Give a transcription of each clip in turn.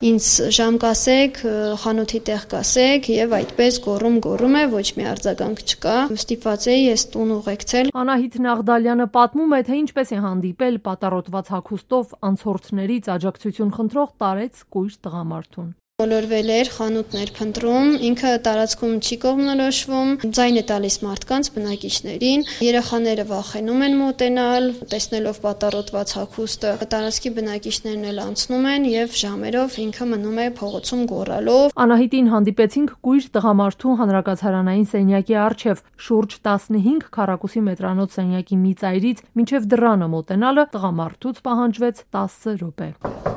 Ինձ ժամ կասեք, խանութի տեղ կասեք եւ այդպես գոռում է, ոչ մի արձագանք չկա։ Ստիպված էի ես տուն ուղեկցել։ Անահիտ Նաղդալյանը պատմում է, թե ինչպես է հանդիպել պատառոտված հագուստով անցորդներից աջակցություն խնդրող տարեց կույր տղամարդուն։ Բոլորվել էր, խանութներ փնտրում, ինքը տարածքում չի կողմնորոշվում, ձայն է տալիս մարդկանց, բնակիչներին, երեխաները վախենում են մոտենալ, տեսնելով պատառոտված հագուստը, տարածքի բնակիչներն էլ անցնում են եւ ժամերով ինքը մնում է փողոցում գոռալով։ Անահիտին հանդիպեցինք կույր տղամարդու հանրակացարանային սենյակի առջև, շուրջ 15 քառակուսի մետրանոց սենյակի մի ծայրից մինչև դռանը մոտենալը տղամարդուց պահանջվեց 10 րոպե։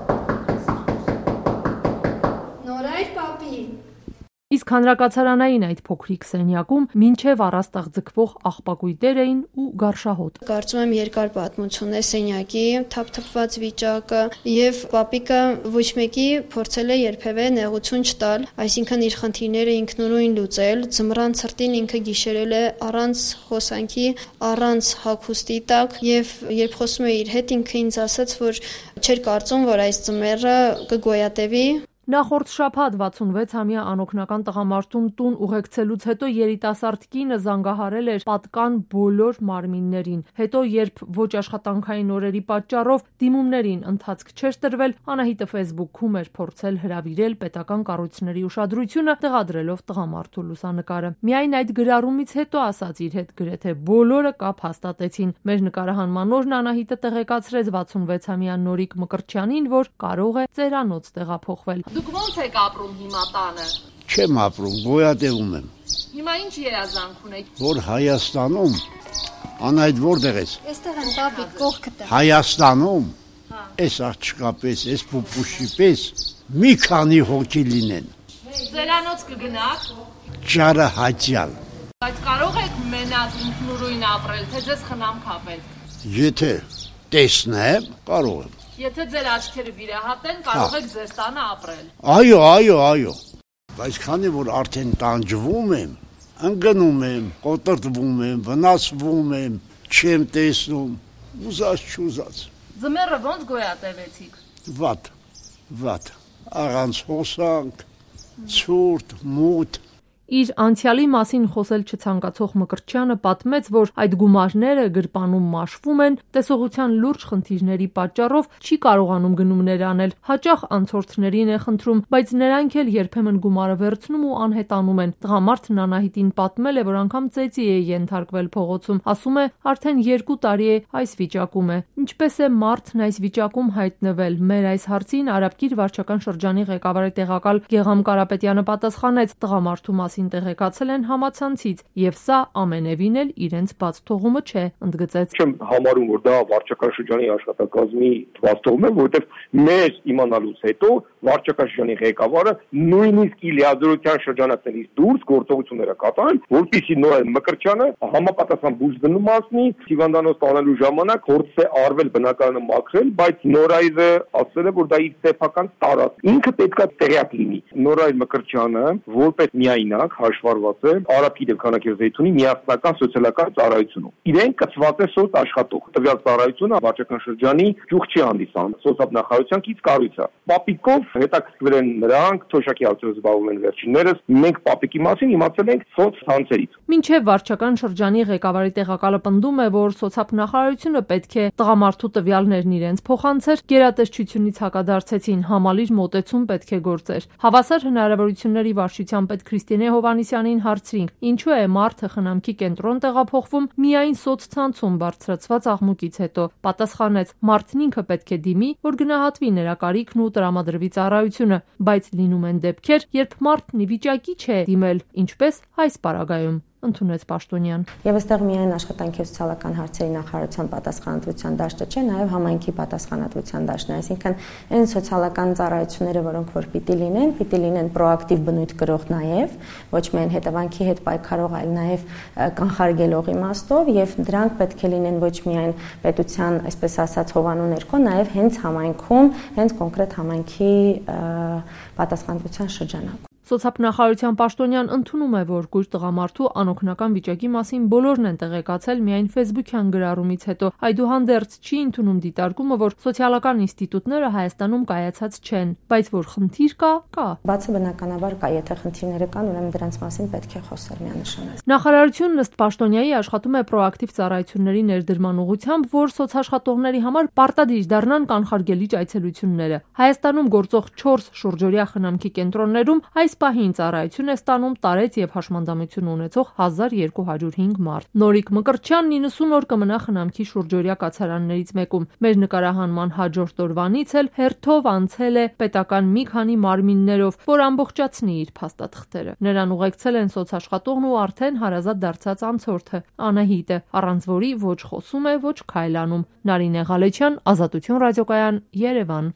Իսկ հանրակացարանային այդ փոքրիկ սենյակում մինչև առաստաղ ձգվող աղբակույտեր էին ու գարշահոտ։ Կարծում եմ երկար պատմություն է սենյակի թափթփված վիճակը եւ պապիկը ոչ մեկի փորձել է երբևէ նեղություն չտալ, այսինքն իր խնդիրները ինքնուրույն լուծել, ձմռան ցրտին ինքը գիշերել է առանց հոսանքի, առանց հագուստի տակ եւ երբ խոսում է իր հետ ինքը ինձ ասաց, որ չէր կարծում, որ այս ձմեռը կգոյատևի։ Նախորդ շաբաթ 66-ամյա անօգնական տղամարդուն տուն ուղեկցելուց հետո երիտասարդ կինը զանգահարել էր պատկան բոլոր մարմիններին։ Հետո, երբ ոչ աշխատանքային օրերի պատճառով դիմումներին ընթացք չէր տրվել, Անահիտը Facebook-ում էր փորձել հրավիրել պետական կառույցների ուշադրությունը, տեղադրելով տղամարդու լուսանկարը։ Միայն այդ գրառումից հետո ասաց իր հետ գրեթե բոլորը կապ հաստատեցին։ Մեր նկարահանման օրն Անահիտը տեղեկացրեց 66-ամյա Նորիկ Մկրտչյանին, որ կարող է ծերանոց տեղափոխվել։ Դուք ո՞նց եք ապրում հիմա տանը։ Չեմ ապրում, գոյատևում եմ։ Հիմա ինչ երազանք ունեք։ Որ Հայաստանում, Անահիտ որտեղ ես։ Այստեղ եմ բաբիկ կողքդ։ Հայաստանում, այս աղջկա պես, այս պուպուշի պես մի քանի հոգի լինեն։ Ծերանոց կգնաք։ Ճարը հաճյալ։ Բայց կարող եք մենակ ինքնուրույն ապրել, թե ձեզ խնամք ապել։ Եթե տեսնեմ, կարող եմ։ Եթե ձեր աչքերը վիրահատեն, կարող եք ձեր տանը ապրել։ Այո։ Բայց քանի որ արդեն տանջվում եմ, ընկնում եմ, կոտրտվում եմ, վնասվում եմ, չեմ տեսնում, ուզած։ Ձմեռը ո՞նց գոյատևեցիք։ Վատ, առանց հոսանք, ցուրտ, մութ։ Իր անցյալի մասին խոսել չցանկացող Մկրտչյանը պատմեց, որ այդ գումարները գրպանում մաշվում են, տեսողության լուրջ խնդիրների պատճառով չի կարողանում գնումներ անել, հաճախ անցորդներին է խնդրում, բայց նրանք էլ երբեմն գումարը վերցնում ու անհետանում են։ Տղամարդն Անահիտին պատմել է, որ անգամ ծեծի է ենթարկվել փողոցում, ասում է, արդեն 2 տարի է այս վիճակում է։ Ինչպես է մարդն այս վիճակում հայտնվել։ Մեր այս հարցին Արաբկիր վարչական շրջանի ղեկավարի տեղակալ Գեգամ Կարապետյանը պատասխանեց, տղամարդու մասին տեղեկացել են համացանցից եւ սա ամենևին էլ իրենց բաց թողումը չէ, ընդգծեց։ Չեմ համարում, որ դա վարչական շրջանի աշխատակազմի բաց թողում է, որովհետեւ մեր իմանալուց հետո վարչական շրջանի ղեկավարը նույնիսկ լիազորության շրջանակներից դուրս գործողությունները կատարել, որպեսզի նոր Մկրտչյանը համապատասխան բուժ դնում ասնի, հիվանդանոց տանելու ժամանակ փորձ է արվել բնակարանը մաքրել, բայց Նորայրը ասել է, որ դա իր սեփական տարածք։ Ինքը պետքա տեղյակ լինի։ Նորայր Մկրտչյանը որպես միայնակ հաշվառված է Արաբկիր եւ Քանաքերձեյթունի միասնական սոցիալական ծառայությունում։ Իրեն կցված է սոց աշխատող։ Տվյալ ծառայությունը վարչական շրջանի ճյուղ չի հանդիսանում, սոցիալնախարարության կից կառույց է։ Պապիկով հետաքրքրվել են նրանք, թոշակի հարցերով զբաղվում են վերջիններս։ Մենք պապիկի մասին իմացել ենք սոցցանցերից։ Մինչև վարչական շրջանի ղեկավարի տեղակալը պնդում է, որ սոցիալնախարարությունը պետք է տղամարդու տվյալներն իրենց փոխանցեր, գերատեսչությունից հակադարձեցին, համալիր մոտեցում պետք է գործեր։ Հավասար հնարավորությունների վարչության պետ Քրիստինե Հովհաննիսյանին հարցրինք, ինչու է մարդը խնամքի կենտրոն տեղափոխվում միայն սոցցանցում բարձրացված աղմուկից հետո։ Պատասխանեց, մարդն ինքը պետք է դիմի, որ գնահատվի նրա կարիքն ու տրամադրվի ծառայությունը, բայց լինում են դեպքեր, երբ մարդն ի վիճակի չէ դիմել, ինչպես այս պարագայում, ընդունեց Պաշտոնյան։ Եվ այստեղ միայն աշխատանքի ու սոցիալական հարցերի նախարարության պատասխանատվության դաշտը չէ, նաև համայնքի պատասխանատվության դաշտն է, այսինքն այն սոցիալական ծառայությունները, որոնք որ պիտի լինեն պրոակտիվ բնույթ կրող նաև, ոչ միայն հետևանքի հետ պայքարող, այլ նաև կանխարգելող իմաստով, եւ դրանք պետք է լինեն ոչ միայն պետության, այսպես ասած, հովանու ներքո, նաև հենց համայնքում, հենց կոնկրետ համայնքի պատասխանատվության շրջանակում։ Սոցիալնախարարության պաշտոնյան ընդունում է, որ կույր տղամարդու անօգնական վիճակի մասին բոլորն են տեղեկացել միայն Facebook-յան գրառումից հետո։ Այդուհանդերձ չի ընդունում դիտարկումը, որ սոցիալական ինստիտուտները Հայաստանում կայացած չեն, բայց որ խնդիր կա։ Բացը բնականաբար կա, եթե խնդիրները կան, ուրեմն դրանց մասին պետք է խոսել միանշանակ։ Նախարարությունն ըստ պաշտոնյայի աշխատում է պրոակտիվ ծառայությունների ներդրման ուղղությամբ, որ սոցաշխատողների համար պարտադիր դառնան կանխարգելիչ այցելությունները։ Հայաստանում գործող 4 շուրջօրյա խնամքի կենտրոններում այս պահին ծառայություն է ստանում տարեց եւ հաշմանդամություն ունեցող 1205 մարդ։ Նորիկ Մկրտչյանն 90 օր կմնա խնամքի շուրջօրյա կացարաններից մեկում։ Մեր նկարահանման հաջորդ օրվանից էլ հերթով անցել է պետական մի քանի մարմիններով, որ ամբողջացնի իր փաստաթղթերը։ Նրան ուղեկցել են սոցաշխատողն ու արդեն հարազատ դարձած անցորդը Անահիտը, առանց որի ոչ խոսում է, ոչ քայլանում։ Նարինե Ղալեչյան, Ազատություն ռադիոկայան, Երևան։